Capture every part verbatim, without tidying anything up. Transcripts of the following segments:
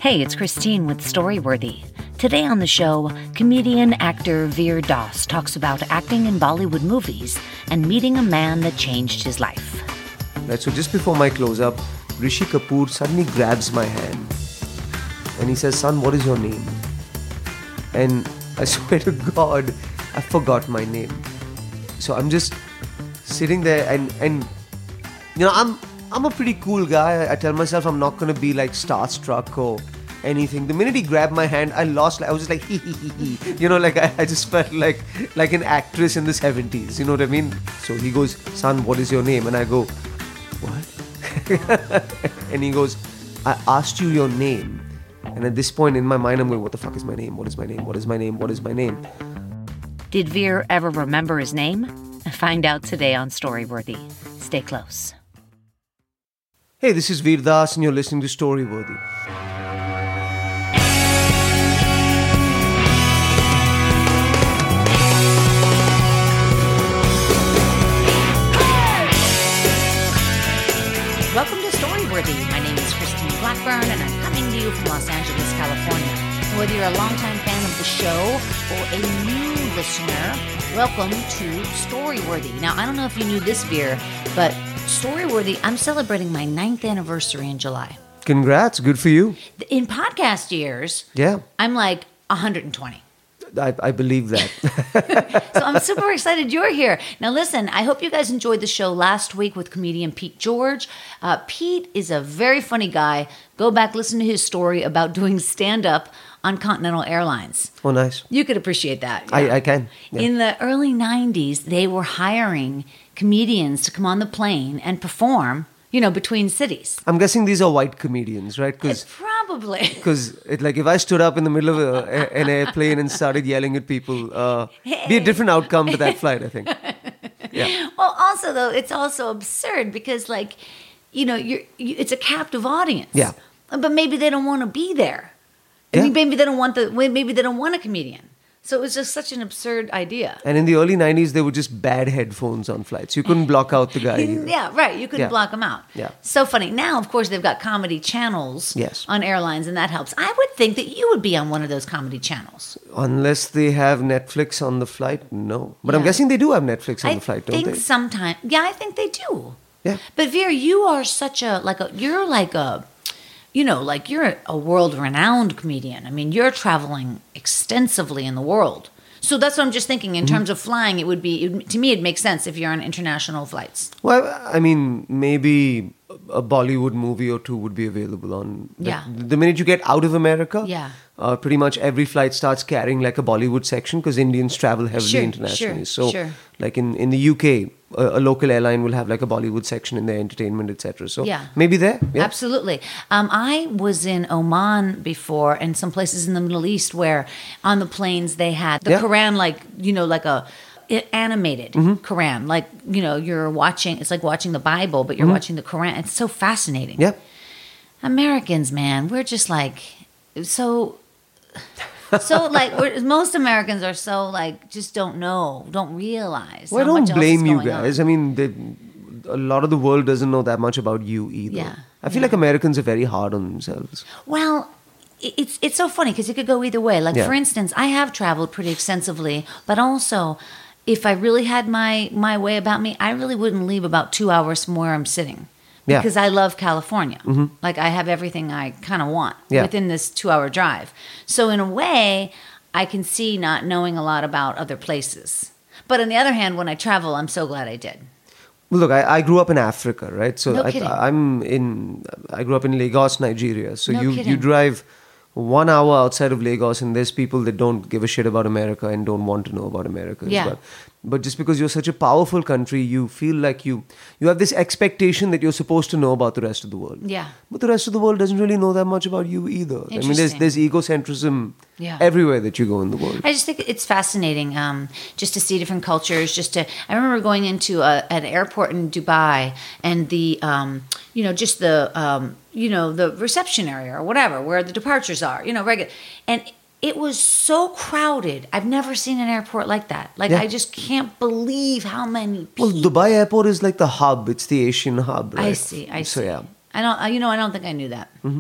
Hey, it's Christine with Storyworthy. Today on the show, comedian actor Veer Das talks about acting in Bollywood movies and meeting a man that changed his life. Right, so just before my close-up, Rishi Kapoor suddenly grabs my hand and he says, "Son, what is your name?" And I swear to God, I forgot my name. So I'm just sitting there and, and you know, I'm I'm a pretty cool guy. I tell myself I'm not going to be like starstruck or anything. The minute he grabbed my hand, I lost, I was just like, hee hee hee hee. You know, like I, I just felt like like an actress in the seventies. You know what I mean? So he goes, "Son, what is your name?" And I go, "What?" And he goes, "I asked you your name." And at this point in my mind, I'm going, what the fuck is my name? What is my name? What is my name? What is my name? Did Veer ever remember his name? Find out today on Storyworthy. Stay close. Hey, this is Veer Das and you're listening to Storyworthy. Welcome to Storyworthy. My name is Christine Blackburn, and I'm coming to you from Los Angeles, California. And whether you're a longtime fan of the show or a new listener, welcome to Storyworthy. Now, I don't know if you knew this, Veer, but Storyworthy, I'm celebrating my ninth anniversary in July. Congrats, good for you. In podcast years, yeah, I'm like one hundred twenty. I, I believe that. So I'm super excited you're here. Now listen, I hope you guys enjoyed the show last week with comedian Pete George. Uh, Pete is a very funny guy. Go back, listen to his story about doing stand-up on Continental Airlines. Oh, nice. You could appreciate that. Yeah. I, I can. Yeah. In the early nineties, they were hiring comedians to come on the plane and perform, you know, between cities. I'm guessing these are white comedians, right? It's probably. Because, like, if I stood up in the middle of a, a, an airplane and started yelling at people, uh, Hey. be a different outcome to that flight, I think. Yeah. Well, also, though, it's also absurd because, like, you know, you're, you, it's a captive audience. Yeah. But maybe they don't want to be there. I Yeah. mean, maybe they don't want the. Maybe they don't want a comedian. So it was just such an absurd idea. And in the early nineties, there were just bad headphones on flights. You couldn't block out the guy either. Yeah, right. You couldn't Yeah. block them out. Yeah. So funny. Now, of course, they've got comedy channels Yes. on airlines, and that helps. I would think that you would be on one of those comedy channels. Unless they have Netflix on the flight, no. But I'm Yeah. guessing they do have Netflix on I the flight, don't think they? sometimes. Yeah, I think they do. Yeah. But Veer, you are such a like a. You're like a. You know, like you're a, a world-renowned comedian. I mean, you're traveling extensively in the world. So that's what I'm just thinking. In Mm-hmm. terms of flying, it would be, it, to me, it makes sense if you're on international flights. Well, I mean, maybe a Bollywood movie or two would be available on... The, Yeah. The minute you get out of America, Yeah. uh, pretty much every flight starts carrying like a Bollywood section because Indians travel heavily Sure, internationally. sure, so, sure. like in, in the U K, a, a local airline will have like a Bollywood section in their entertainment, et cetera. So Yeah. maybe there. Yeah. Absolutely. Um, I was in Oman before and some places in the Middle East where on the planes they had the Yeah. Quran, like, you know, like a i- animated Mm-hmm. Quran. Like, you know, you're watching, it's like watching the Bible, but you're watching the Quran. It's so fascinating. Yeah. Americans, man, we're just like, so... So like we're, most Americans are so like just don't know, don't realize. Well, I how much don't else is blame you going on. guys. I mean, they, a lot of the world doesn't know that much about you either. Yeah, I feel yeah. like Americans are very hard on themselves. Well, i- it's it's so funny because it could go either way. Like Yeah. for instance, I have traveled pretty extensively, but also if I really had my my way about me, I really wouldn't leave about two hours from where I'm sitting. Yeah. Because I love California. Like I have everything I kind of want Yeah. within this two-hour drive. So in a way, I can see not knowing a lot about other places. But on the other hand, when I travel, I'm so glad I did. Well, look, I, I grew up in Africa, right? So No I, kidding. I'm in. I grew up in Lagos, Nigeria. So No you kidding. you drive one hour outside of Lagos, and there's people that don't give a shit about America and don't want to know about America Yeah. as well. But just because you're such a powerful country, you feel like you you have this expectation that you're supposed to know about the rest of the world. Yeah. But the rest of the world doesn't really know that much about you either. I mean, there's Interesting. there's egocentrism Yeah. everywhere that you go in the world. I just think it's fascinating um, just to see different cultures. Just to, I remember going into a, an airport in Dubai, and the, um, you know, just the, um, you know, the reception area or whatever where the departures are. You know, regular, and it was so crowded. I've never seen an airport like that. Like Yeah. I just can't believe how many Well, people. Dubai airport is like the hub. It's the Asian hub, right? I see. I see. So yeah. I don't. You know, I don't think I knew that.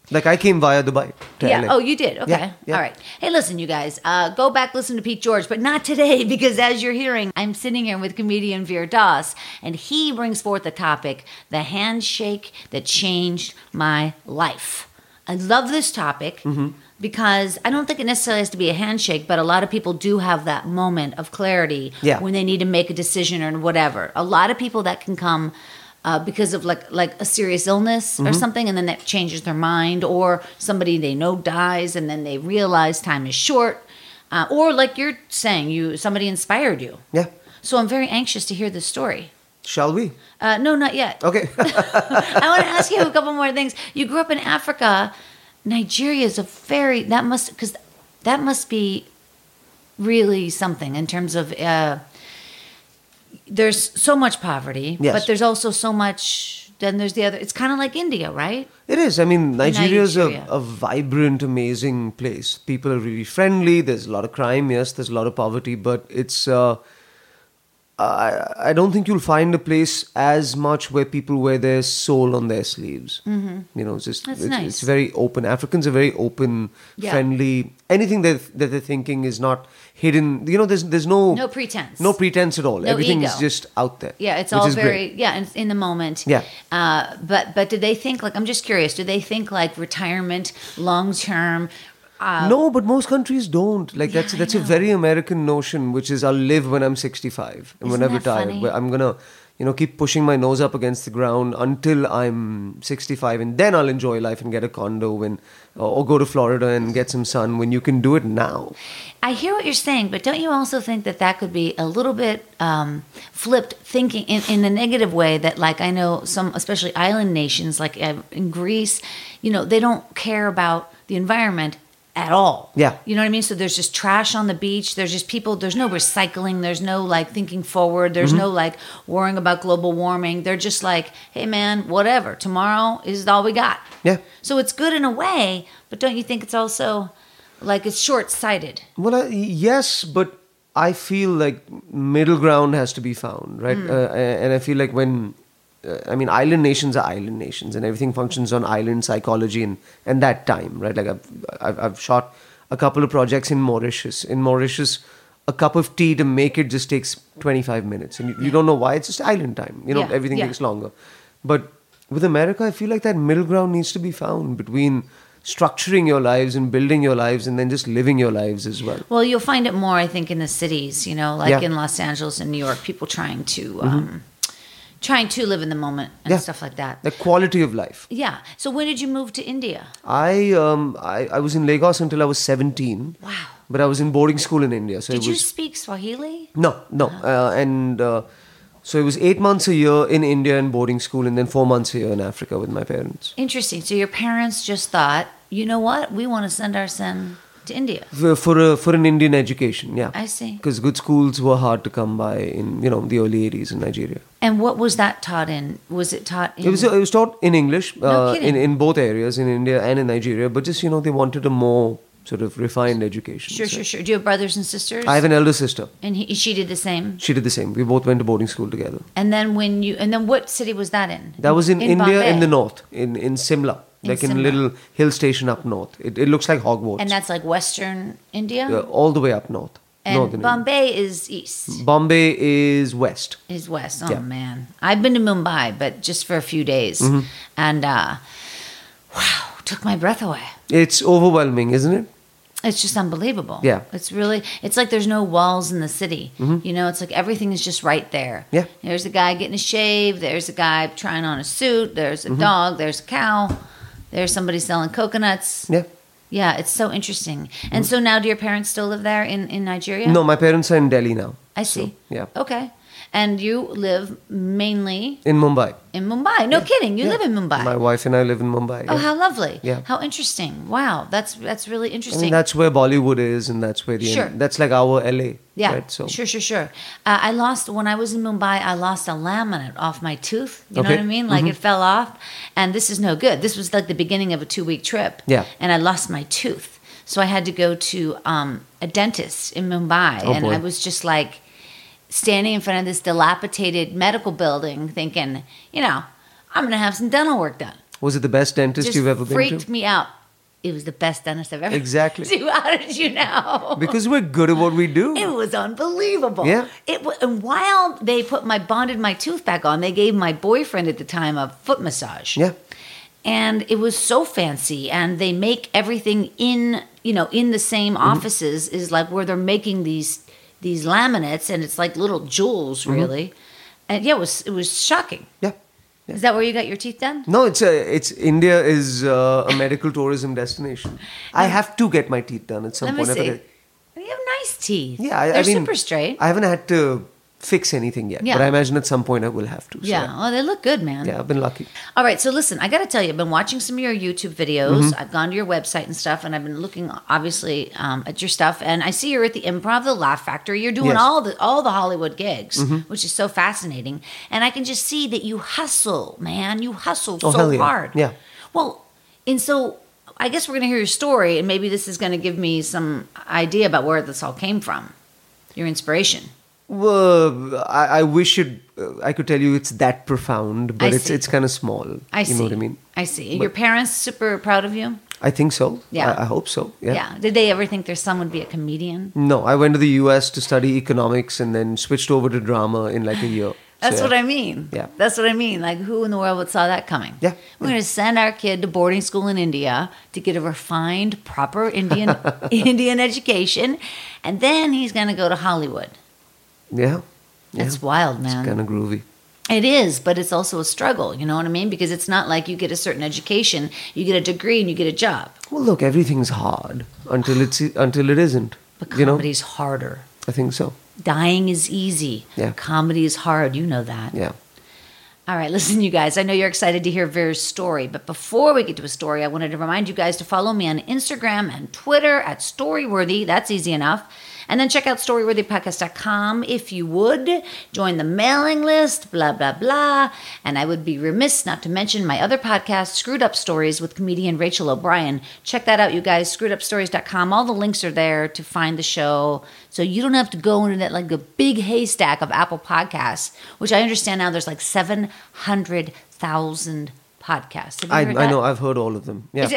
Like I came via Dubai to Yeah. L A. Oh, you did. Okay. Yeah, yeah. All right. Hey, listen, you guys. Uh, go back, listen to Pete George, but not today because, as you're hearing, I'm sitting here with comedian Veer Das, and he brings forth the topic: the handshake that changed my life. I love this topic Mm-hmm. because I don't think it necessarily has to be a handshake, but a lot of people do have that moment of clarity Yeah. when they need to make a decision or whatever. A lot of people that can come. Uh, because of like like a serious illness or something, and then that changes their mind, or somebody they know dies, and then they realize time is short, uh, or like you're saying, you somebody inspired you. Yeah. So I'm very anxious to hear this story. Shall we? Uh, no, not yet. Okay. I want to ask you a couple more things. You grew up in Africa. Nigeria is a very that must because that must be really something in terms of. Uh, There's so much poverty, Yes. but there's also so much. Then there's the other. It's kind of like India, right? It is. I mean, Nigeria is a, Nigeria. a vibrant, amazing place. People are really friendly. There's a lot of crime. Yes, there's a lot of poverty, but it's. Uh, I I don't think you'll find a place as much where people wear their soul on their sleeves. Mm-hmm. You know, it's just That's it's, nice. it's very open. Africans are very open, Yeah. friendly. Anything that that they're thinking is not hidden. You know, there's there's no No pretense. no pretense at all. No Everything ego. is just out there. Yeah, it's which all is very great. yeah, and it's in the moment. Yeah. Uh, but but do they think like I'm just curious? Do they think like retirement, long term? Uh, No, but most countries don't. Like that's I that's a know. very American notion, which is I'll live when I'm sixty-five and when Isn't I that retire. funny? But I'm gonna, you know, keep pushing my nose up against the ground until I'm sixty-five, and then I'll enjoy life and get a condo when, or, or go to Florida and get some sun. When you can do it now. I hear what you're saying, but don't you also think that that could be a little bit um, flipped thinking in, in a negative way? That like I know some, especially island nations, like uh, in Greece, you know, they don't care about the environment at all. Yeah. You know what I mean? So there's just trash on the beach. There's just people, there's no recycling. There's no like thinking forward. There's Mm-hmm. no like worrying about global warming. They're just like, hey man, whatever. Tomorrow is all we got. Yeah. So it's good in a way, but don't you think it's also like it's short sighted? Well, I, yes, but I feel like middle ground has to be found, right? Hmm. Uh, and I feel like when, uh, I mean, island nations are island nations, and everything functions on island psychology and, and that time, right? Like I've, I've I've shot a couple of projects in Mauritius. In Mauritius, a cup of tea to make it just takes twenty-five minutes, and you, you don't know why. It's just island time. You know, Yeah, everything yeah. takes longer. But with America, I feel like that middle ground needs to be found between structuring your lives and building your lives and then just living your lives as well. Well, you'll find it more, I think, in the cities, you know, like Yeah. Mm-hmm. in Los Angeles and New York, people trying to um, trying to live in the moment and Yeah. stuff like that. The quality of life. Yeah. So when did you move to India? I um I, I was in Lagos until I was seventeen. Wow. But I was in boarding school in India, so Did it you was speak Swahili? no no uh, and uh, so it was eight months a year in India in boarding school, and then four months a year in Africa with my parents. Interesting. So your parents just thought, you know what? We want to send our son to India. For for, a, for an Indian education, yeah. I see. Because good schools were hard to come by in you know the early eighties in Nigeria. And what was that taught in? Was it taught in? It was it was taught in English No uh, kidding. in in both areas in India and in Nigeria, but just you know they wanted a more sort of refined education. Sure, So- sure, sure. Do you have brothers and sisters? I have an elder sister. And he, she did the same. She did the same. We both went to boarding school together. And then when you, and then what city was that in? That was in, India Bombay. in the north, in, in Simla, In like in a Simla. little hill station up north. It, it looks like Hogwarts. And that's like Western India. Uh, all the way up north. and northern India. Bombay is east. Bombay is west. Is west. Oh Yeah. man, I've been to Mumbai, but just for a few days, Mm-hmm. and uh, wow, took my breath away. It's overwhelming, isn't it? It's just unbelievable. Yeah. It's really, it's like there's no walls in the city. You know, it's like everything is just right there. Mm-hmm. Yeah. There's a guy getting a shave. There's a guy trying on a suit. There's Mm-hmm. a dog. There's a cow. There's somebody selling coconuts. Yeah. Yeah, it's so interesting. And so now do your parents still live there in, in Nigeria? No, my parents are in Delhi now. I So, see. yeah. Okay. And you live mainly In Mumbai. in Mumbai. No kidding. You Yeah. live in Mumbai. My wife and I live in Mumbai. Oh, yeah. how lovely. Yeah. How interesting. Wow. That's that's really I interesting. mean, that's where Bollywood is, and that's where the Sure. that's like our L A. Yeah, Right? So sure, sure, sure. Uh, I lost when I was in Mumbai. I lost a laminate off my tooth. You know Okay. what I mean? Like it fell off, and this is no good. This was like the beginning of a two-week trip. Yeah. and I lost my tooth, so I had to go to um, a dentist in Mumbai, Oh, and boy. I was just like standing in front of this dilapidated medical building, thinking, you know, I'm gonna have some dental work done. Was it the best dentist Just you've ever been freaked to? me out. It was the best dentist I've ever Exactly. been to. How did you know? Because we're good at what we do. It was unbelievable. Yeah. It wa- and while they put my bonded my tooth back on, they gave my boyfriend at the time a foot massage. Yeah. And it was so fancy, and they make everything in you know in the same Mm-hmm. offices is like where they're making these these laminates, and it's like little jewels, Mm-hmm. really. And yeah, it was it was shocking. Yeah. Is that where you got your teeth done? No, it's a, it's India is uh, a medical tourism destination. I have to get my teeth done at some Let me point. see. I've got- You have nice teeth. Yeah, I, they're I mean, super straight. I haven't had to fix anything yet, Yeah. but I imagine at some point I will have to. So, yeah, oh, they look good, man. yeah, I've been lucky. All right, so listen, I got to tell you, I've been watching some of your YouTube videos. Mm-hmm. I've gone to your website and stuff, and I've been looking, obviously, um, at your stuff. And I see you're at the Improv, the Laugh Factory. You're doing Yes. all the all the Hollywood gigs, which is so fascinating. And I can just see that you hustle, man. You hustle Oh, so hell yeah. hard. Yeah. Well, and so I guess we're going to hear your story, and maybe this is going to give me some idea about where this all came from, your inspiration. Well, I, I wish it. Uh, I could tell you it's that profound, but I it's see. it's kind of small. I see. You know what I mean? I see. And But- your parents super proud of you? I think so. Yeah. I, I hope so. Yeah. Yeah. Did they ever think their son would be a comedian? No, I went to the U S to study economics and then switched over to drama in like a year. That's So, what I mean. Yeah. That's what I mean. Like, who in the world would saw that coming? Yeah. We're going to send our kid to boarding school in India to get a refined, proper Indian Indian education, and then he's going to go to Hollywood. Yeah. That's yeah. wild, man. Kind of groovy. It is, but it's also a struggle. You know what I mean? Because it's not like you get a certain education, you get a degree, and you get a job. Well, look, everything's hard until it's until it isn't. But you know, comedy's harder. I think so. Dying is easy. Yeah. Comedy is hard. You know that. Yeah. All right, listen, you guys. I know you're excited to hear Veer's story, but before we get to his story, I wanted to remind you guys to follow me on Instagram and Twitter at Storyworthy. That's easy enough. And then check out storyworthy podcast dot com if you would. Join the mailing list, blah, blah, blah. And I would be remiss not to mention my other podcast, Screwed Up Stories with comedian Rachel O'Brien. Check that out, you guys, screwed up stories dot com. All the links are there to find the show. So you don't have to go into that like a big haystack of Apple Podcasts, which I understand now there's like seven hundred thousand podcasts. Have you I, heard I that? know. I've heard all of them. Yeah.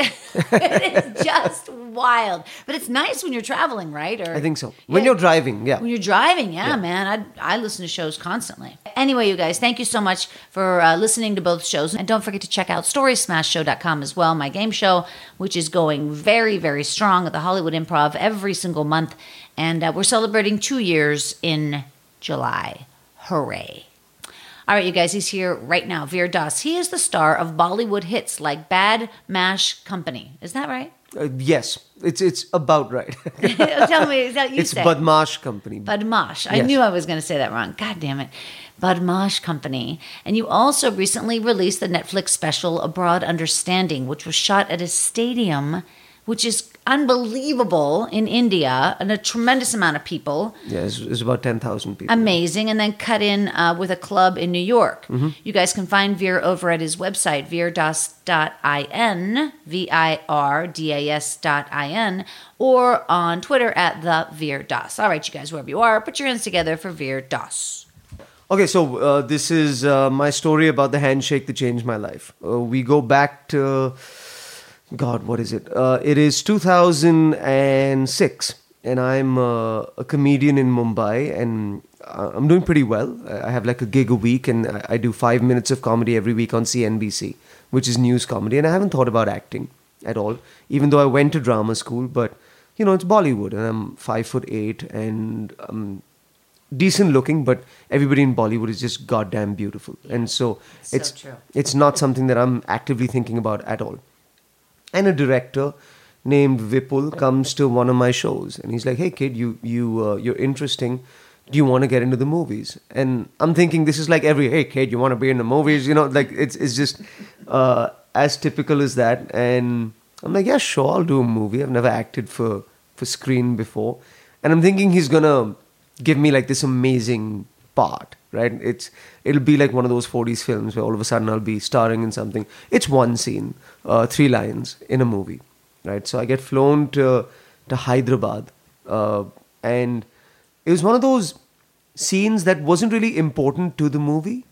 It is just wild. But it's nice when you're traveling, right? Or I think so. When Yeah. you're driving, yeah. When you're driving, yeah, Yeah. man. I I listen to shows constantly. Anyway, you guys, thank you so much for uh, listening to both shows. And don't forget to check out story smash show dot com as well, my game show, which is going very, very strong at the Hollywood Improv every single month. And uh, we're celebrating two years in July. Hooray. All right, you guys, he's here right now, Veer Das. He is the star of Bollywood hits like Bad Mash Company. Is that right? Uh, yes, it's it's about right. Tell me, is that you it's say? Badmash Company. Badmash. I Yes. knew I was going to say that wrong. God damn it. Badmash Company. And you also recently released the Netflix special A Broad Understanding, which was shot at a stadium, which is unbelievable in India, and a tremendous amount of people. Yeah, it's, it's about ten thousand people. Amazing. And then cut in uh, with a club in New York. Mm-hmm. You guys can find Veer over at his website, veer das dot in, V I R D A S dot I N, or on Twitter at the Veer Das. All right, you guys, wherever you are, put your hands together for Veer Das. Okay, so uh, this is uh, my story about the handshake that changed my life. Uh, we go back to, God, what is it? Uh, it is two thousand six, and I'm uh, a comedian in Mumbai, and uh, I'm doing pretty well. I I have like a gig a week, and I, I do five minutes of comedy every week on C N B C, which is news comedy, and I haven't thought about acting at all, even though I went to drama school, but, you know, it's Bollywood, and I'm five foot eight, and I'm decent looking, but everybody in Bollywood is just goddamn beautiful. And so, So it's true. it's not something that I'm actively thinking about at all. And a director named Vipul comes to one of my shows, and he's like, "Hey kid, you you uh, you're interesting. Do you want to get into the movies?" And I'm thinking this is like every, "Hey kid, you want to be in the movies?" You know, like it's it's just uh, as typical as that. And I'm like, "Yeah, sure, I'll do a movie. I've never acted for for screen before." And I'm thinking he's gonna give me like this amazing part, right? It's it'll be like one of those forties films where all of a sudden I'll be starring in something. It's one scene, uh, three lines in a movie, right? So I get flown to to Hyderabad, uh, and it was one of those scenes that wasn't really important to the movie.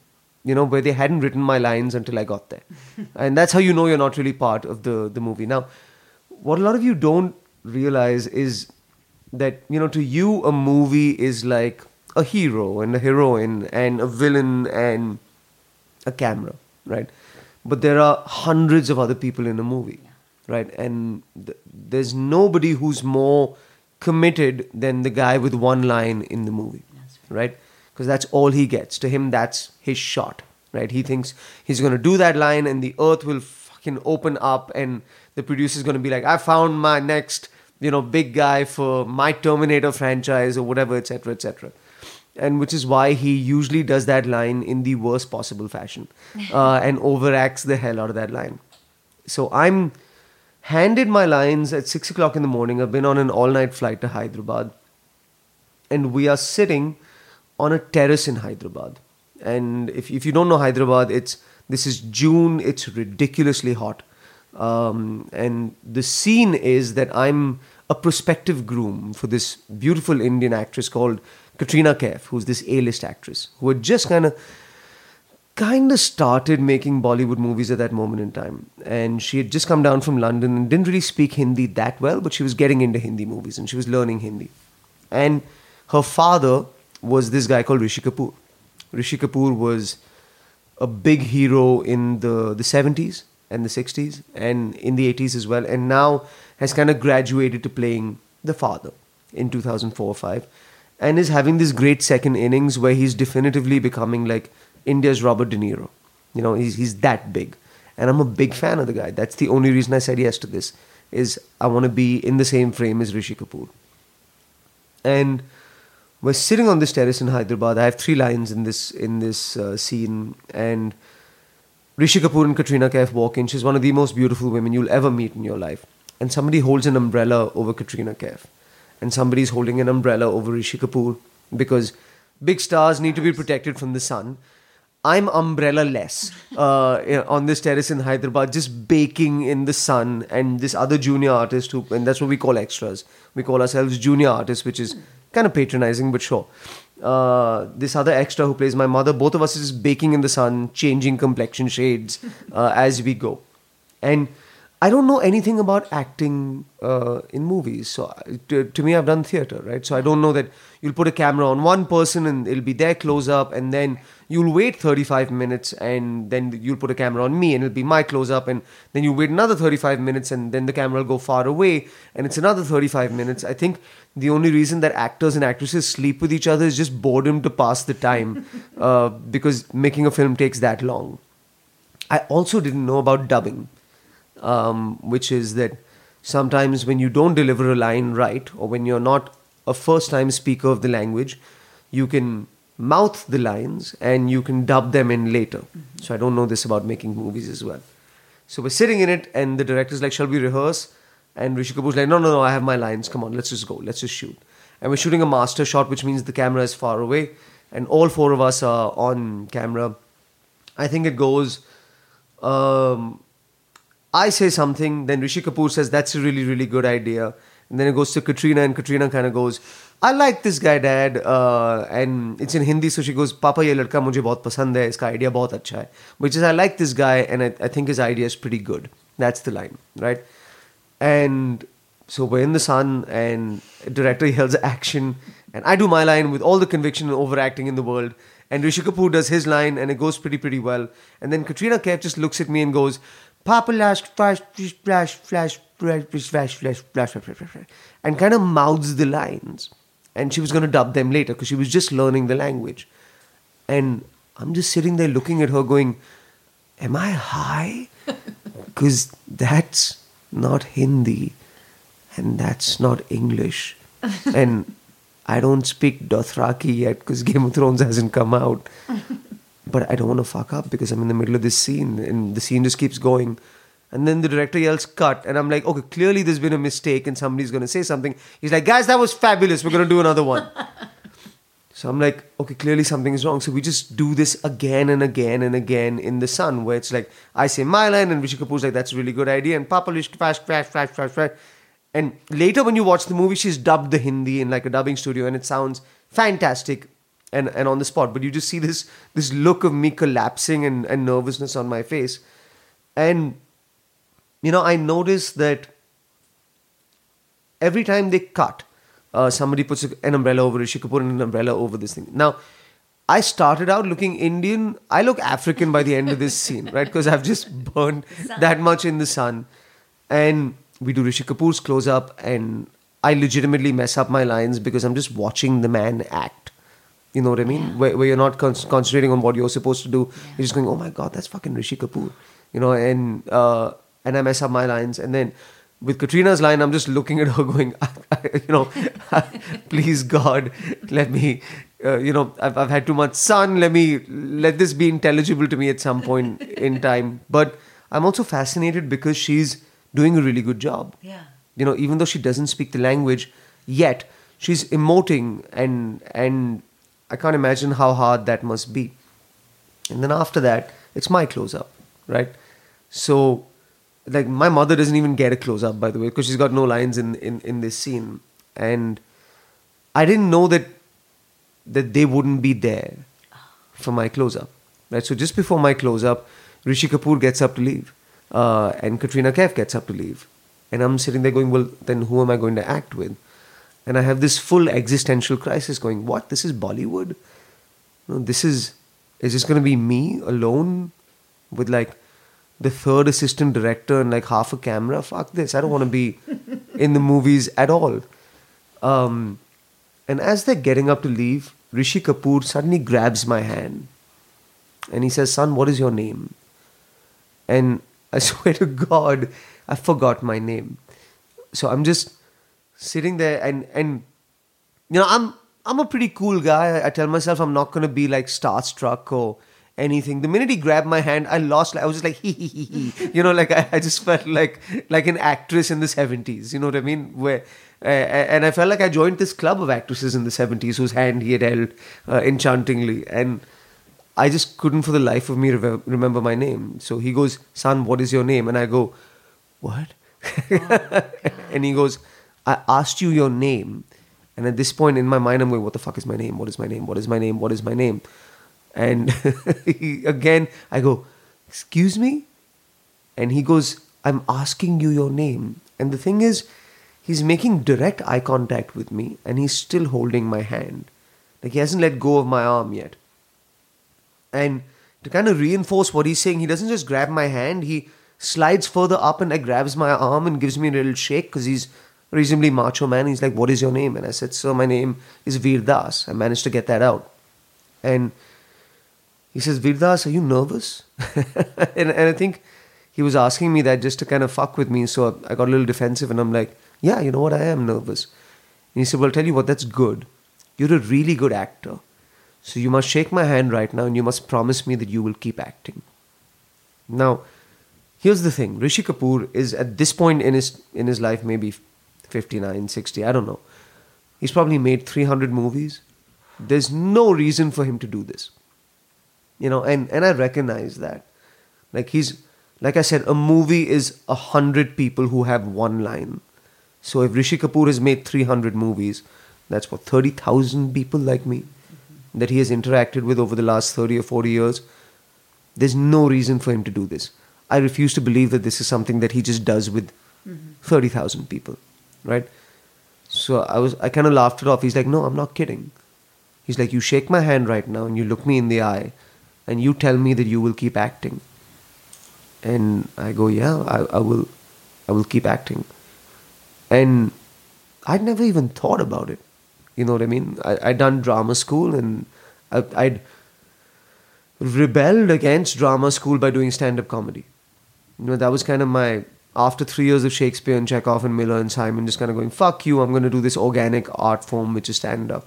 you know, where they hadn't written my lines until I got there. And that's how you know you're not really part of the, the movie. Now, what a lot of you don't realize is that, you know, to you, a movie is like a hero and a heroine and a villain and a camera, right? But there are hundreds of other people in a movie, right? And th- there's nobody who's more committed than the guy with one line in the movie, right? Because that's all he gets. To him, that's his shot, right? He thinks he's going to do that line and the earth will fucking open up and the producer's going to be like, I found my next, you know, big guy for my Terminator franchise or whatever, et cetera, et cetera. And which is why he usually does that line in the worst possible fashion uh, and overacts the hell out of that line. So I'm handed my lines at six o'clock in the morning. I've been on an all-night flight to Hyderabad. And we are sitting on a terrace in Hyderabad. And if if you don't know Hyderabad, it's this is June. It's ridiculously hot. Um, and the scene is that I'm a prospective groom for this beautiful Indian actress called Katrina Kaif, who's this A-list actress, who had just kind of kind of started making Bollywood movies at that moment in time. And she had just come down from London and didn't really speak Hindi that well, but she was getting into Hindi movies and she was learning Hindi. And her father was this guy called Rishi Kapoor. Rishi Kapoor was a big hero in the, the seventies and the sixties and in the eighties as well, and now has kind of graduated to playing the father in two thousand four or five, and is having this great second innings where he's definitively becoming like India's Robert De Niro. You know, he's he's that big. And I'm a big fan of the guy. That's the only reason I said yes to this, is I want to be in the same frame as Rishi Kapoor. And we're sitting on this terrace in Hyderabad. I have three lines in this in this uh, scene, and Rishi Kapoor and Katrina Kaif walk in. She's one of the most beautiful women you'll ever meet in your life. And somebody holds an umbrella over Katrina Kaif. And somebody's holding an umbrella over Rishi Kapoor, because big stars need to be protected from the sun. I'm umbrella-less uh, on this terrace in Hyderabad, just baking in the sun, and this other junior artist, who, and that's what we call extras. We call ourselves junior artists, which is kind of patronizing, but sure. Uh, this other extra who plays my mother, both of us is baking in the sun, changing complexion shades uh, as we go. And I don't know anything about acting uh, in movies. So to, to me, I've done theatre, right? So I don't know that you'll put a camera on one person and it'll be their close-up, and then you'll wait thirty-five minutes and then you'll put a camera on me and it'll be my close-up, and then you wait another thirty-five minutes and then the camera will go far away and it's another thirty-five minutes. I think the only reason that actors and actresses sleep with each other is just boredom to pass the time uh, because making a film takes that long. I also didn't know about dubbing. Um, which is that sometimes when you don't deliver a line right, or when you're not a first-time speaker of the language, you can mouth the lines and you can dub them in later. Mm-hmm. So I don't know this about making movies as well. So we're sitting in it and the director's like, shall we rehearse? And Rishi Kapoor's like, no, no, no, I have my lines. Come on, let's just go. Let's just shoot. And we're shooting a master shot, which means the camera is far away. And all four of us are on camera. I think it goes... Um, I say something, then Rishi Kapoor says, that's a really, really good idea. And then it goes to Katrina, and Katrina kind of goes, I like this guy, Dad. Uh, and it's in Hindi, so she goes, Papa, ye ladka mujhe bahut pasand hai, iska idea bahut acha hai. Which is, I like this guy, and I, I think his idea is pretty good. That's the line, right? And so we're in the sun, and director yells action, and I do my line with all the conviction and overacting in the world. And Rishi Kapoor does his line, and it goes pretty, pretty well. And then Katrina Kaif just looks at me and goes, Papa lash, flash, flash, flash, flash, flash, flash, flash, flash, and kind of mouths the lines. And she was going to dub them later because she was just learning the language. And I'm just sitting there looking at her going, am I high? Because that's not Hindi and that's not English. And I don't speak Dothraki yet because Game of Thrones hasn't come out. But I don't want to fuck up because I'm in the middle of this scene and the scene just keeps going. And then the director yells cut. And I'm like, okay, clearly there's been a mistake and somebody's going to say something. He's like, guys, that was fabulous. We're going to do another one. So I'm like, okay, clearly something is wrong. So we just do this again and again and again in the sun, where it's like, I say my line and Rishi Kapoor's like, that's a really good idea. And Papa Lish, flash, flash, flash, flash, flash. And later when you watch the movie, she's dubbed the Hindi in like a dubbing studio and it sounds fantastic. and, and on the spot. But you just see this this look of me collapsing and, and nervousness on my face. And, you know, I noticed that every time they cut, uh, somebody puts an umbrella over Rishi Kapoor and an umbrella over this thing. Now, I started out looking Indian. I look African by the end of this scene, right? Because I've just burned that much in the sun. And we do Rishi Kapoor's close-up, and I legitimately mess up my lines because I'm just watching the man act. You know what I mean? Yeah. Where, where you're not con- concentrating on what you're supposed to do. Yeah. You're just going, oh my God, that's fucking Rishi Kapoor. You know, and uh, and I mess up my lines. And then with Katrina's line, I'm just looking at her going, you know, please God, let me, uh, you know, I've, I've had too much sun. Let me, let this be intelligible to me at some point in time. But I'm also fascinated because she's doing a really good job. Yeah. You know, even though she doesn't speak the language yet, she's emoting, and and I can't imagine how hard that must be. And then after that, it's my close-up, right? So, like, my mother doesn't even get a close-up, by the way, because she's got no lines in, in, in this scene. And I didn't know that that they wouldn't be there for my close-up, right? So just before my close-up, Rishi Kapoor gets up to leave, uh, and Katrina Kaif gets up to leave. And I'm sitting there going, well, then who am I going to act with? And I have this full existential crisis going, what? This is Bollywood? No, this is, is this going to be me alone with like the third assistant director and like half a camera? Fuck this. I don't want to be in the movies at all. Um, and as they're getting up to leave, Rishi Kapoor suddenly grabs my hand and he says, son, what is your name? And I swear to God, I forgot my name. So I'm just sitting there and, and you know, I'm I'm a pretty cool guy. I, I tell myself I'm not going to be like starstruck or anything. The minute he grabbed my hand, I lost. I was just like, hee hee hee hee. You know, like I, I just felt like like an actress in the seventies. You know what I mean? Where uh, and I felt like I joined this club of actresses in the seventies whose hand he had held uh, enchantingly, and I just couldn't for the life of me re- remember my name. So he goes, son, what is your name? And I go, what? Oh, and he goes, I asked you your name. And at this point in my mind, I'm going, what the fuck is my name? What is my name? What is my name? What is my name? And he, again, I go, excuse me? And he goes, I'm asking you your name. And the thing is, he's making direct eye contact with me and he's still holding my hand. Like he hasn't let go of my arm yet. And to kind of reinforce what he's saying, he doesn't just grab my hand, he slides further up and like grabs my arm and gives me a little shake because he's a reasonably macho man. He's like, what is your name? And I said, sir, my name is Veer Das. I managed to get that out. And he says, Veer Das, are you nervous? and, and I think he was asking me that just to kind of fuck with me. So I got a little defensive and I'm like, yeah, you know what? I am nervous. And he said, well, I'll tell you what, that's good. You're a really good actor. So you must shake my hand right now and you must promise me that you will keep acting. Now, here's the thing. Rishi Kapoor is at this point in his in his life maybe fifty-nine, sixty, I don't know. He's probably made three hundred movies. There's no reason for him to do this. You know, and, and I recognize that. Like he's, like I said, a movie is a hundred people who have one line. So if Rishi Kapoor has made three hundred movies, that's what, thirty thousand people like me mm-hmm. that he has interacted with over the last thirty or forty years. There's no reason for him to do this. I refuse to believe that this is something that he just does with mm-hmm. thirty thousand people, right? So I was, I kind of laughed it off. He's like, no, I'm not kidding. He's like, you shake my hand right now and you look me in the eye and you tell me that you will keep acting. And I go, yeah, I, I will, I will keep acting. And I'd never even thought about it. You know what I mean? I, I'd done drama school and I, I'd rebelled against drama school by doing stand-up comedy. You know, that was kind of my, after three years of Shakespeare and Chekhov and Miller and Simon, just kind of going, fuck you, I'm going to do this organic art form, which is stand-up.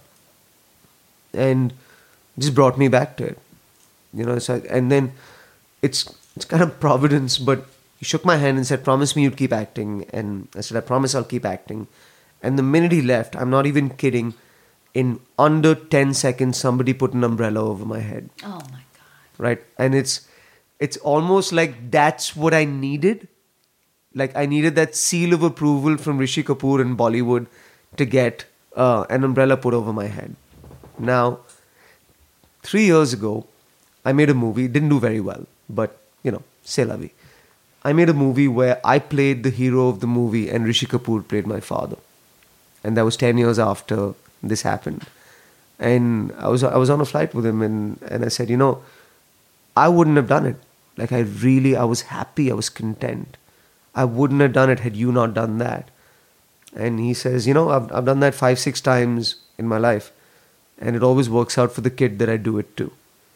And it just brought me back to it. You know, so, and then it's it's kind of providence, but he shook my hand and said, promise me you'd keep acting. And I said, I promise I'll keep acting. And the minute he left, I'm not even kidding, in under ten seconds, somebody put an umbrella over my head. Oh my God. Right? And it's it's almost like that's what I needed. Like I needed that seal of approval from Rishi Kapoor and Bollywood to get uh, an umbrella put over my head. Now, three years ago, I made a movie. Didn't do very well, but you know, c'est la vie. I made a movie where I played the hero of the movie and Rishi Kapoor played my father. And that was ten years after this happened. And I was I was on a flight with him and, and I said, you know, I wouldn't have done it. Like I really, I was happy, I was content. I wouldn't have done it had you not done that. And he says, you know, I've, I've done that five, six times in my life. And it always works out for the kid that I do it to.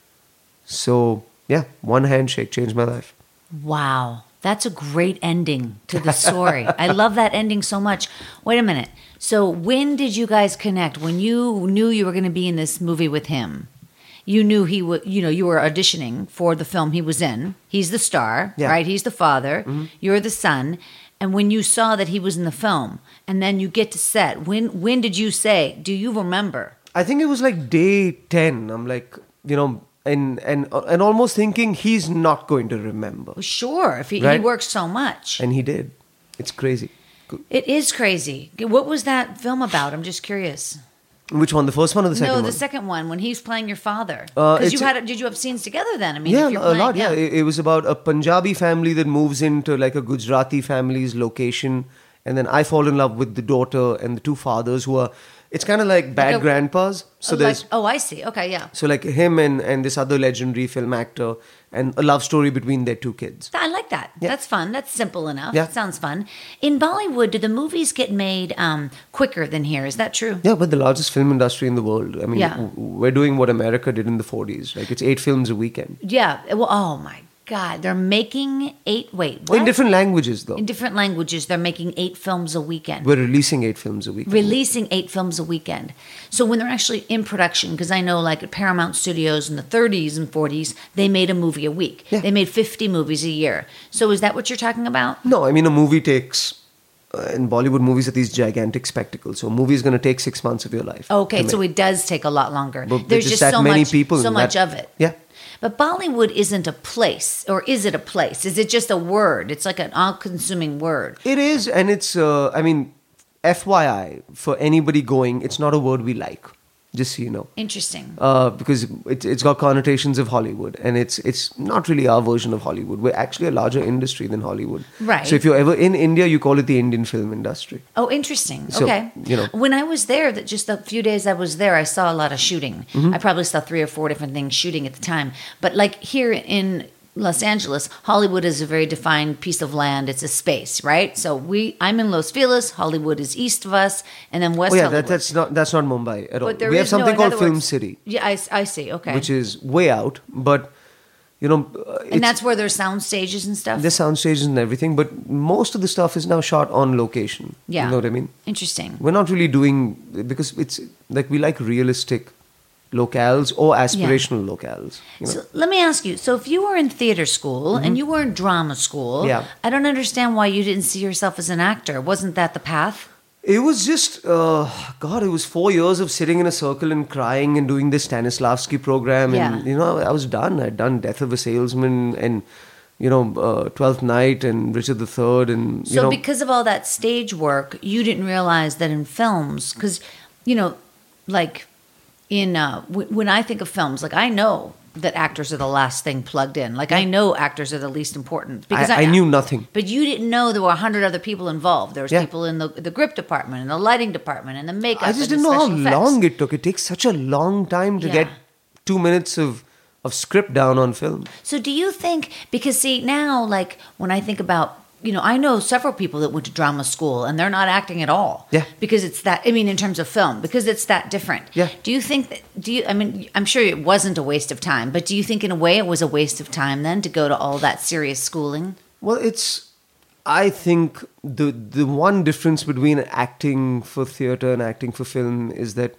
So, yeah, one handshake changed my life. Wow. That's a great ending to the story. I love that ending so much. Wait a minute. So when did you guys connect? When you knew you were going to be in this movie with him, you knew he would, you know, you were auditioning for the film he was in. He's the star, yeah. right? He's the father. Mm-hmm. You're the son. And when you saw that he was in the film and then you get to set, when when did you say, do you remember? I think it was like day ten. I'm like, you know, and and and almost thinking he's not going to remember. Well, sure, if he, Right? he works so much. And he did. It's crazy. It is crazy. What was that film about? I'm just curious. Which one? The first one or the second no, one? the second one when he's playing your father. Uh, Because it's you a- had, did you have scenes together then? I mean, Yeah, if you're a playing, lot. Yeah, It, it was about a Punjabi family that moves into like a Gujarati family's location, and then I fall in love with the daughter and the two fathers who are. It's kind of like bad Like a- grandpas. So Oh, there's like, oh, I see. Okay, yeah. so like him and and this other legendary film actor, and a love story between their two kids. I like that. Yeah. That's fun. That's simple enough. Yeah. Sounds fun. In Bollywood, do the movies get made um, quicker than here? Is that true? Yeah, but the largest film industry in the world. I mean, Yeah. w- we're doing what America did in the forties. Like it's eight films a weekend. Yeah. Well, oh my God, they're making eight. Wait, what? In different languages, though. In different languages, they're making eight films a weekend. We're releasing eight films a weekend. Releasing eight films a weekend. So when they're actually in production, because I know like at Paramount Studios in the thirties and forties, they made a movie a week. Yeah. They made fifty movies a year. So is that what you're talking about? No, I mean a movie takes. Uh, in Bollywood, movies are these gigantic spectacles. So a movie is going to take six months of your life. Okay, to so make. it does take a lot longer. But There's just just that so many much, people so and much that- of it. Yeah. But Bollywood isn't a place, or is it a place? Is it just a word? It's like an all-consuming word. It is, and it's. Uh, I mean, F Y I for anybody going, it's not a word we like. Just so you know. Interesting. Uh, because it, it's got connotations of Hollywood, and it's it's not really our version of Hollywood. We're actually a larger industry than Hollywood. Right. So if you're ever in India, you call it the Indian film industry. Oh, interesting. So, okay. you know. When I was there, that just the few days I was there, I saw a lot of shooting. Mm-hmm. I probably saw three or four different things shooting at the time. But like here in Los Angeles, Hollywood is a very defined piece of land. It's a space, right? So we, I'm in Los Feliz. Hollywood is east of us, and then West Oh yeah, Hollywood. that, that's not that's not Mumbai at all. But there We have is- no, something in called other Film words- City, Yeah, I, I see. Okay. which is way out, but you know, uh, and it's, that's where there's sound stages and stuff. there's sound stages and everything. But most of the stuff is now shot on location. Yeah. You know what I mean? Interesting. We're not really doing because it's like we like realistic locales or aspirational locales. You know? So let me ask you. So if you were in theater school and you were in drama school, Mm-hmm. Yeah. I don't understand why you didn't see yourself as an actor. Wasn't that the path? It was just, uh, God, it was four years of sitting in a circle and crying and doing this Stanislavski program. And, Yeah. you know, I was done. I'd done Death of a Salesman and, you know, uh, Twelfth Night and Richard the Third. And, you So know, because of all that stage work, you didn't realize that in films, because, you know, like in, uh, w- when I think of films, like I know that actors are the last thing plugged in. Like I know actors are the least important. Because I, I knew nothing. But you didn't know there were a hundred other people involved. There was Yeah. people in the the grip department and the lighting department and the makeup. I just and the didn't know how special effects. long it took. It takes such a long time to Yeah. get two minutes of, of script down on film. So do you think, because see now, like when I think about, you know, I know several people that went to drama school and they're not acting at all. Yeah. Because it's that, I mean, in terms of film, because it's that different. Yeah. Do you think that, do you, I mean, I'm sure it wasn't a waste of time, but do you think in a way it was a waste of time then to go to all that serious schooling? Well, it's. I think the the one difference between acting for theatre and acting for film is that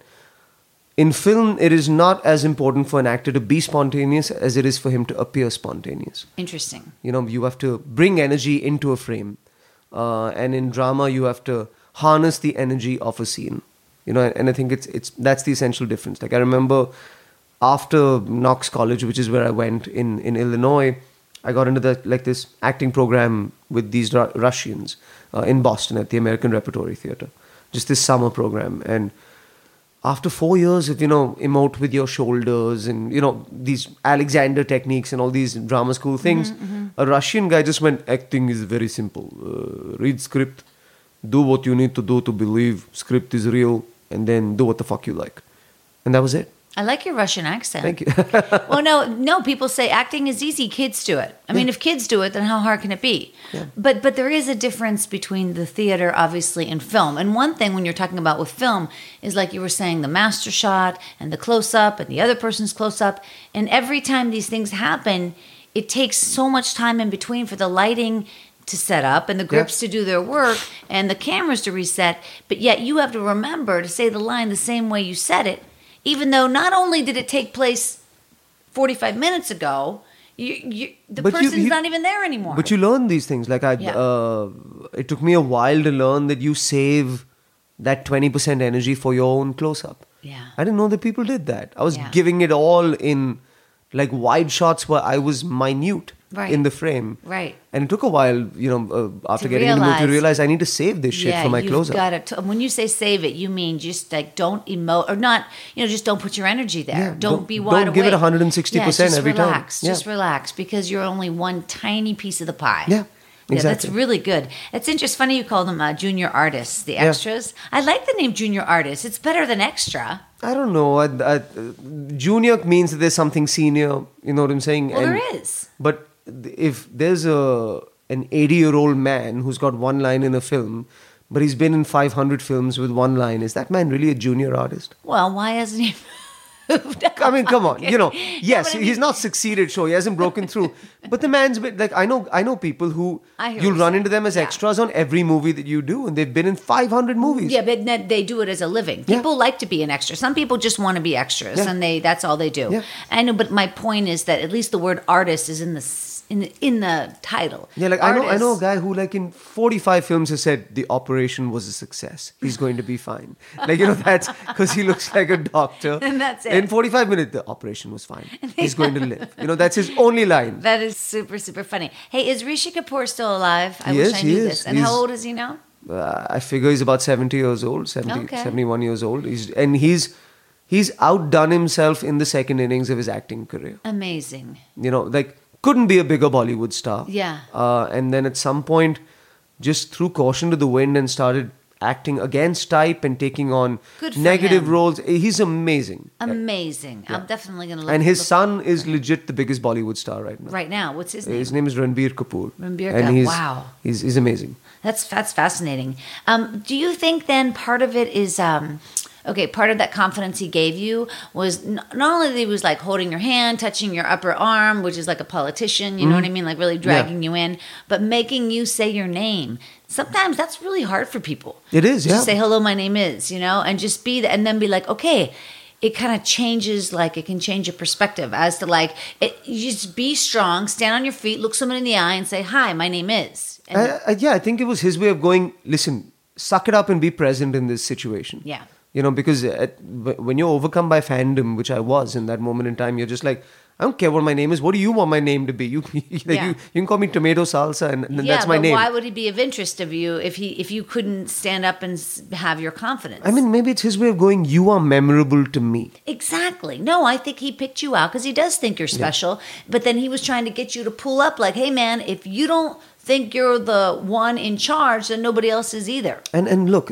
in film it is not as important for an actor to be spontaneous as it is for him to appear spontaneous. Interesting. You know, you have to bring energy into a frame, uh, and in drama you have to harness the energy of a scene. You know, and I think it's it's that's the essential difference. Like I remember after Knox College, which is where I went in in Illinois, I got into the like this acting program with these Ru- Russians uh, in Boston at the American Repertory Theatre. Just this summer program, and after four years of, you know, emote with your shoulders and, you know, these Alexander techniques and all these drama school things, Mm-hmm, mm-hmm. a Russian guy just went, acting is very simple. Uh, read script, do what you need to do to believe script is real, and then do what the fuck you like. And that was it. I like your Russian accent. Thank you. Well, no, no. People say acting is easy. Kids do it. I mean, Yeah. if kids do it, then how hard can it be? Yeah. But but there is a difference between the theater, obviously, and film. And one thing when you're talking about with film is like you were saying, the master shot and the close up and the other person's close up. And every time these things happen, it takes so much time in between for the lighting to set up and the grips Yeah. to do their work and the cameras to reset. But yet you have to remember to say the line the same way you said it. Even though not only did it take place forty-five minutes ago, you, you, the But you- person's you- not even there anymore. But you learn these things. Like I, Yeah. uh, it took me a while to learn that you save that twenty percent energy for your own close-up. Yeah. I didn't know that people did that. I was Yeah. giving it all in like wide shots where I was minute Right. in the frame. Right. And it took a while, you know, uh, after To getting in the mood to realize- realize I need to save this shit yeah, for my you've close-up. got to. When you say save it, you mean just like don't emote or not. You know, just don't put your energy there. Yeah, don't, don't- be don't wide awake. give it one hundred sixty percent Yeah, just every time. relax, Yeah. Just relax because you're only one tiny piece of the pie. Yeah, Yeah, that's exactly. really good. It's interesting. Funny you call them uh, junior artists, the Yeah. extras. I like the name junior artist. It's better than extra. I don't know. I, I, uh, junior means that there's something senior. You know what I'm saying? Well, And- there is. But if there's a an eighty-year-old man who's got one line in a film, but he's been in five hundred films with one line, is that man really a junior artist? Well, why hasn't he moved up? I mean, come on. You know, yes, but I he's mean- not succeeded, sure, he hasn't broken through. But the man's been, like, I know I know people who, I hear you'll what run you're into them as saying. Yeah. extras on every movie that you do, and they've been in five hundred movies. Yeah, but then they do it as a living. Yeah. People like to be an extra. Some people just want to be extras, Yeah. and they that's all they do. Yeah. I know, but my point is that at least the word artist is in the s- in the, in the title. Yeah, like I know, I know a Artist- guy who, like in forty-five films, has said the operation was a success. He's going to be fine. Like, you know, that's because he looks like a doctor. And that's it. In forty-five minutes, the operation was fine. He's going to live. You know, that's his only line. That is super super funny. Hey, is Rishi Kapoor still alive? I He wish is, I he knew is. this. And He's- how old is he now? Uh, I figure he's about seventy years old, seventy, Okay. seventy-one years old. He's and he's he's outdone himself in the second innings of his acting career. Amazing. You know, like couldn't be a bigger Bollywood star. Yeah. Uh, and then at some point, just threw caution to the wind and started acting against type and taking on Good for negative him. roles. He's amazing. Amazing. I'm definitely going to look And his look- son is legit the biggest Bollywood star right now. right now. What's his name? His name is Ranbir Kapoor. Ranbir and Kapoor. he's, Wow. He's, he's amazing. That's that's fascinating. Um, do you think then part of it is um, okay? Part of that confidence he gave you was n- not only that he was like holding your hand, touching your upper arm, which is like a politician, you know what I mean, like really dragging you in, but making you say your name. Sometimes that's really hard for people. It is, yeah. Just say hello, my name is, you know, and just be that, and then be like, okay. It kind of changes, like it can change your perspective as to like, it, you just be strong, stand on your feet, look someone in the eye, and say, "Hi, my name is." And I, I, yeah, I think it was his way of going, listen, suck it up and be present in this situation. Yeah. You know, because at, when you're overcome by fandom, which I was in that moment in time, you're just like, I don't care what my name is. What do you want my name to be? You, like Yeah. you, you can call me tomato salsa, and, and yeah, that's my but name. why would he be of interest of you if he if you couldn't stand up and s- have your confidence? I mean, maybe it's his way of going, you are memorable to me. exactly. No, I think he picked you out because he does think you're special. But then he was trying to get you to pull up, like, hey, man, if you don't think you're the one in charge, then nobody else is either. And and look,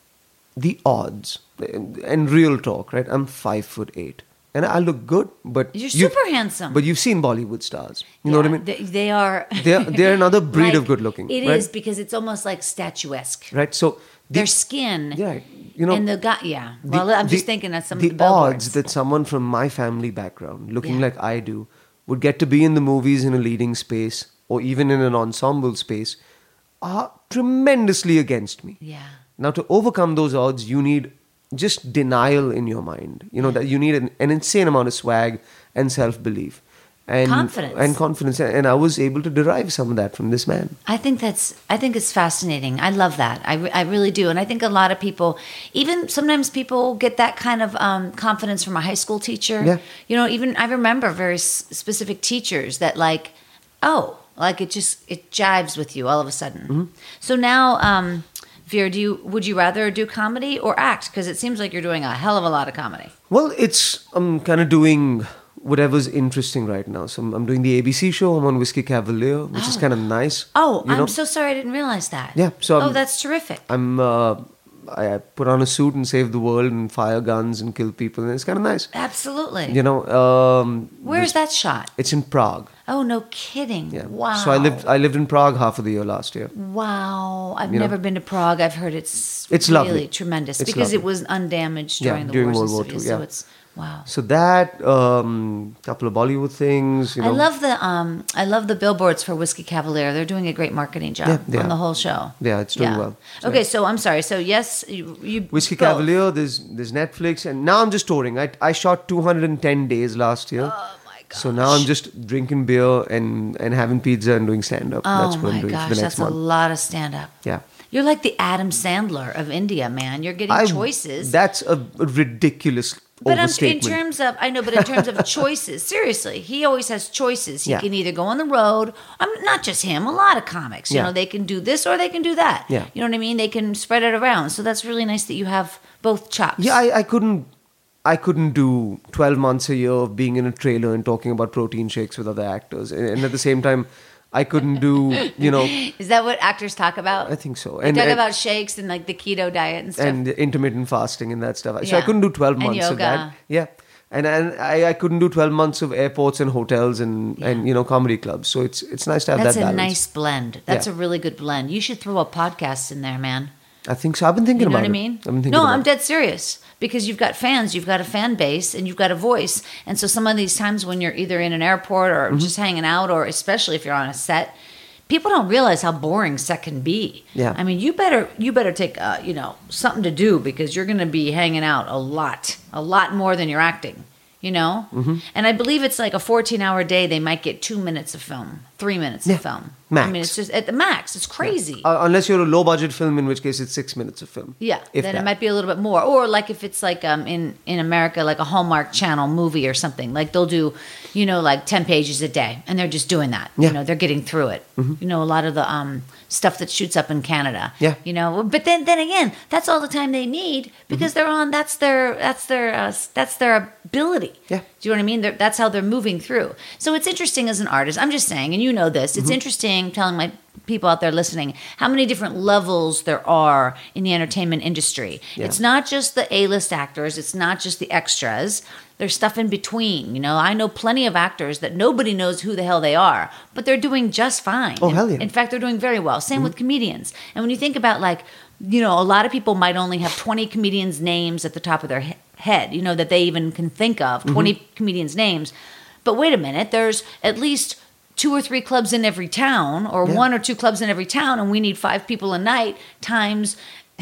the odds, and real talk, right? I'm five foot eight. And I look good, but You're you've- super handsome. But you've seen Bollywood stars. You know what I Yeah, mean? They, they are. They're, they're another breed like, of good looking. It right? is because it's almost like statuesque. Right? So the- Their skin. Yeah, you know, And the guy, yeah. the- Well, I'm just the- thinking of some the of the billboards. odds that someone from my family background, looking Yeah. like I do, would get to be in the movies in a leading space or even in an ensemble space are tremendously against me. Yeah. Now, to overcome those odds, you need just denial in your mind. You know, that you need an, an insane amount of swag and self-belief. And, Confidence. And confidence. And I was able to derive some of that from this man. I think that's I think it's fascinating. I love that. I, re- I really do. And I think a lot of people, even sometimes people get that kind of um, confidence from a high school teacher. Yeah. You know, even I remember very s- specific teachers that like, oh, like it just it jives with you all of a sudden. Mm-hmm. So now um, Veer, do you would you rather do comedy or act? Because it seems like you're doing a hell of a lot of comedy. Well, it's I'm kind of doing whatever's interesting right now. So I'm, I'm doing the A B C show. I'm on Whiskey Cavalier, which is kind of nice. Oh, you I'm know? so sorry I didn't realize that. Yeah, so oh, I'm- that's terrific. I'm uh, I I put on a suit and save the world and fire guns and kill people, and it's kind of nice. Absolutely. You know, um, Where is that shot? it's in Prague. Oh, no kidding. Yeah. Wow. So I lived I lived in Prague half of the year last year. Wow. I've You know. never been to Prague. I've heard it's, It's really lovely. tremendous It's because it lovely. was undamaged Yeah, during the during wars World and War stuff. Two, So yeah. it's wow. So that um, couple of Bollywood things. You know, I love the um, I love the billboards for Whiskey Cavalier. They're doing a great marketing job Yeah, they on are. the whole show. Yeah, it's doing well. So- Okay, so I'm sorry. So yes, you, you Whiskey both. Cavalier. There's there's Netflix, and now I'm just touring. I I shot two hundred ten days last year. Oh my gosh. So now I'm just drinking beer and, and having pizza and doing stand up. Oh That's what my I'm doing gosh, for the that's next a month. lot of stand up. Yeah. You're like the Adam Sandler of India, man. You're getting I- choices. That's a, a ridiculous But I'm, in overstatement. terms of, I know, but in terms of choices, seriously, he always has choices. He Yeah. can either go on the road. I'm not just him. A lot of comics, you Yeah. know, they can do this or they can do that. Yeah. You know what I mean? They can spread it around. So that's really nice that you have both chops. Yeah, I, I couldn't. I couldn't do twelve months a year of being in a trailer and talking about protein shakes with other actors, and, and at the same time, I couldn't do. You know, Is that what actors talk about? I think so. They And talk and, about shakes and like the keto diet and stuff. and intermittent fasting and that stuff. So I Yeah. couldn't do twelve And months of yoga. that. Yeah. And and I, I couldn't do twelve months of airports and hotels and, and you know comedy clubs. So it's it's nice to have That's that a balance. nice blend. That's Yeah. a really good blend. You should throw a podcast in there, man. I think so. I've been thinking You know about what I it. mean? I've been thinking No, about I'm it. dead serious because you've got fans, you've got a fan base, and you've got a voice. And so some of these times when you're either in an airport or Mm-hmm. just hanging out, or especially if you're on a set, people don't realize how boring set can be. Yeah. I mean, you better you better take uh, you know something to do because you're going to be hanging out a lot, a lot more than you're acting. You know, Mm-hmm. and I believe it's like a fourteen-hour day. They might get two minutes of film, three minutes Yeah. of film. I Max. mean, it's just at the max. It's crazy. Uh, unless you're a low budget film, in which case it's six minutes of film. Yeah, If then that. it might be a little bit more. Or like if it's like um in in America, like a Hallmark Channel movie or something, like they'll do, you know, like ten pages a day, and they're just doing that. Yeah. You know, they're getting through it. You know, a lot of the um stuff that shoots up in Canada. Yeah. You know, but then then again, that's all the time they need because they're on. That's their that's their uh, that's their ability. Yeah. Do you know what I mean? They're, that's how they're moving through. So it's interesting as an artist. I'm just saying, and you know this. It's interesting telling my people out there listening how many different levels there are in the entertainment industry. Yeah. It's not just the A-list actors. It's not just the extras. There's stuff in between. You know, I know plenty of actors that nobody knows who the hell they are, but they're doing just fine. Oh, in, hell yeah. In fact, they're doing very well. Same with comedians. And when you think about like, you know, a lot of people might only have twenty comedians' names at the top of their he- head, you know, that they even can think of, twenty comedians' names. But wait a minute, there's at least two or three clubs in every town, or Yeah. one or two clubs in every town, and we need five people a night times,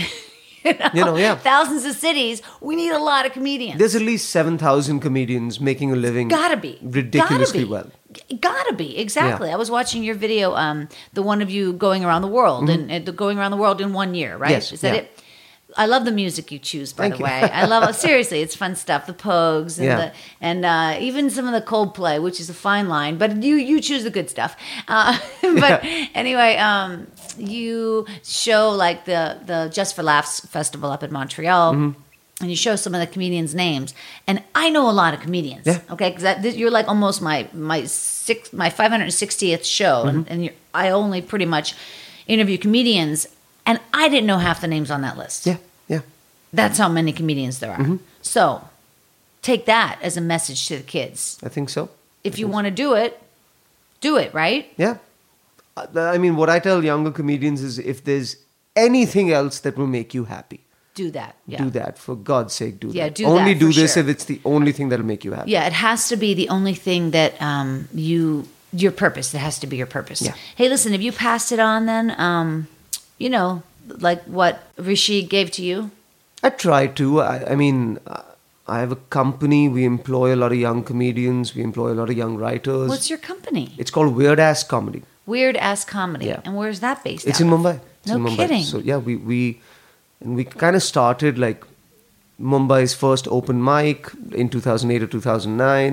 you know, You know, yeah. thousands of cities. We need a lot of comedians. There's at least seven thousand comedians making a living. Gotta be. ridiculously Gotta be. well. G- Gotta be. Exactly. Yeah. I was watching your video, um, the one of you going around the world, and, and the going around the world in one year, right? Mm-hmm. Yes, Is that yeah. it? I love the music you choose, by Thank the you. way. I love seriously, it's fun stuff. The Pogues and Yeah. the and uh, even some of the Coldplay, which is a fine line, but you you choose the good stuff. Uh, but Yeah. anyway, um, you show like the the Just for Laughs festival up in Montreal. Mm-hmm. And you show some of the comedians' names, and I know a lot of comedians. Yeah. Okay, because you're like almost my my six my five hundred sixtieth show, and, Mm-hmm. and you're, I only pretty much interview comedians, and I didn't know half the names on that list. Yeah, yeah. That's how many comedians there are. Mm-hmm. So take that as a message to the kids. I think so. If you want to do it, do it, right? Yeah. Uh, I mean, what I tell younger comedians is if there's anything else that will make you happy, Do that. Yeah. do that. For God's sake, do Yeah, that. do Only that do for this sure. if it's the only thing that'll make you happy. Yeah, it has to be the only thing that um, you your purpose. It has to be your purpose. Yeah. Hey, listen, have you passed it on then? Um, you know, like what Rishi gave to you? I try to. I, I mean, uh, I have a company. We employ a lot of young comedians. We employ a lot of young writers. What's your company? It's called Weird Ass Comedy. Weird Ass Comedy. Yeah. And where's that based It's out in of? Mumbai. It's No in Mumbai. kidding. So yeah, we we and we kind of started like Mumbai's first open mic in two thousand eight or two thousand nine.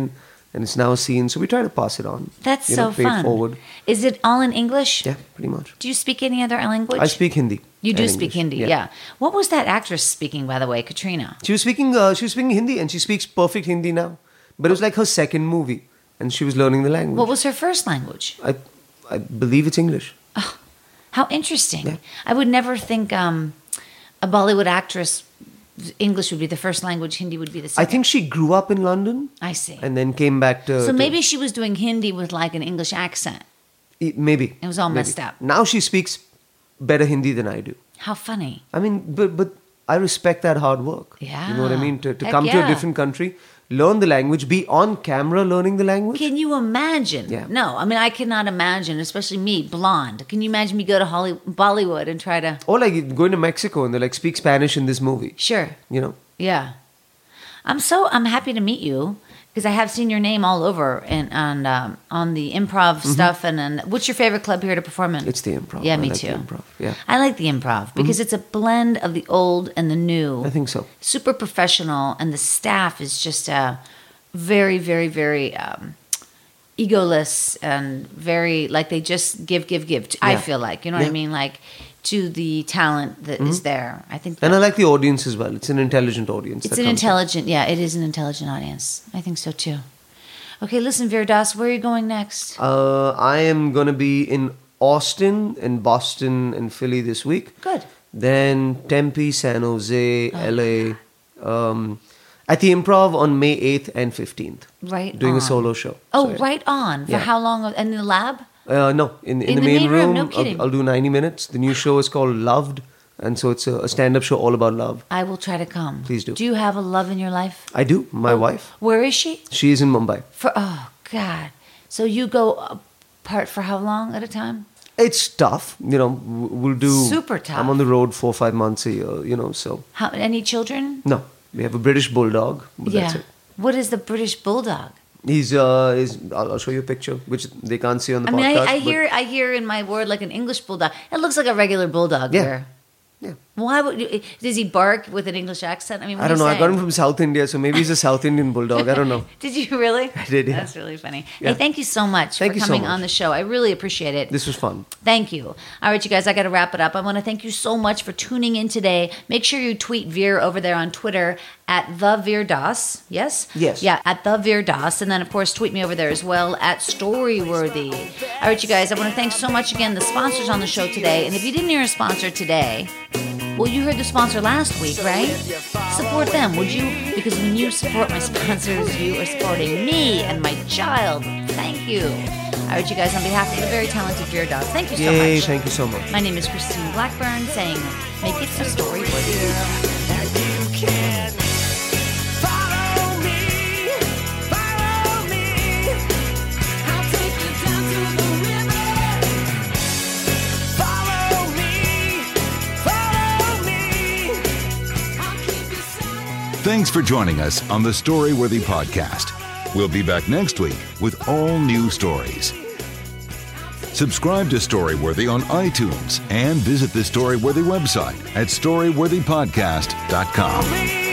and it's now seen. So we try to pass it on. That's you so know, pay fun. it forward. Is it all in English? Yeah, pretty much. Do you speak any other language? I speak Hindi. You do and speak English. Hindi, yeah. What was that actress speaking, by the way, Katrina? She was speaking. Uh, she was speaking Hindi, and she speaks perfect Hindi now. But it was like her second movie, and she was learning the language. What was her first language? I, I believe it's English. Oh, how interesting. Yeah. I would never think um, a Bollywood actress, English would be the first language, Hindi would be the I second. think she grew up in London. I see. And then came back to. So to- maybe she was doing Hindi with like an English accent. E- maybe It was all maybe. messed up. Now she speaks better Hindi than I do. How funny. I mean, but but I respect that hard work. Yeah. You know what I mean? To, to Heck come to yeah. a different country, learn the language, be on camera learning the language. Can you imagine? Yeah. No, I mean, I cannot imagine, especially me, blonde. Can you imagine me go to Holly- Bollywood and try to. Or like going to Mexico and they're like, speak Spanish in this movie. Sure. You know? Yeah. I'm so I'm happy to meet you because I have seen your name all over and on um, on the improv stuff and then what's your favorite club here to perform in? Mm-hmm. It's the improv. Yeah, I me like too. the improv. Yeah. I like the improv because it's a blend of the old and the new. I think so. Super professional and the staff is just uh, very very very um, egoless and very like they just give give give. I Yeah. feel like you know what I Yeah. mean like to the talent that is there. I think And that- I like the audience as well. It's an intelligent audience. it's that an comes in. intelligent, yeah, it is an intelligent audience. I think so too. Okay, listen, Veerdas, where are you going next? Uh, I am going to be in Austin, in Boston, and Philly this week. Good. Then Tempe, San Jose, Oh, L A. Um, at the Improv on May eighth and fifteenth. Right Doing on. a solo show. Oh, So, yeah. right on. For Yeah. how long? of- In the lab? Uh, no, in, in, In the, the main, main room, room. no I'll- kidding. I'll, do ninety minutes. The new show is called Loved. And so it's a, a stand-up show all about love. I will try to come. Please do. Do you have a love in your life? I do. My wife. Where is she? She is in Mumbai. For oh God. So you go apart for how long at a time? It's tough. You know, w- we'll do... Super tough. I'm on the road four or five months a year, you know, so... How any children? No. We have a British bulldog. But yeah. That's it. What is the British bulldog? He's, uh, he's, I'll, I'll show you a picture, which they can't see on the I mean, podcast. I, I but- hear I hear in my word like an English bulldog. It looks like a regular bulldog. Yeah. Here. Yeah. Why would you, does he bark with an English accent? I mean, what I don't are know. you I got him saying? from South India, so maybe he's a South Indian bulldog. I don't know. Did you really? I did, yeah. That's really funny. Yeah. Hey, thank you so much Thank for you so coming much. on the show. I really appreciate it. This was fun. Thank you. All right, you guys, I got to wrap it up. I want to thank you so much for tuning in today. Make sure you tweet Veer over there on Twitter at the Veer Das. Yes? Yes. Yeah, at the Veer Das. And then, of course, tweet me over there as well at Storyworthy. All right, you guys, I want to thank so much again the sponsors on the show today. And if you didn't hear a sponsor today, well, you heard the sponsor last week, right? Support them, would you? Because when you support my sponsors, you are supporting me and my child. Thank you. All right, you guys, on behalf of the very talented Veer Das, thank you so Yay, much. thank you so much. My name is Christine Blackburn saying, make it a story worthy. Thanks for joining us on the Storyworthy Podcast. We'll be back next week with all new stories. Subscribe to Storyworthy on iTunes and visit the Storyworthy website at storyworthy podcast dot com.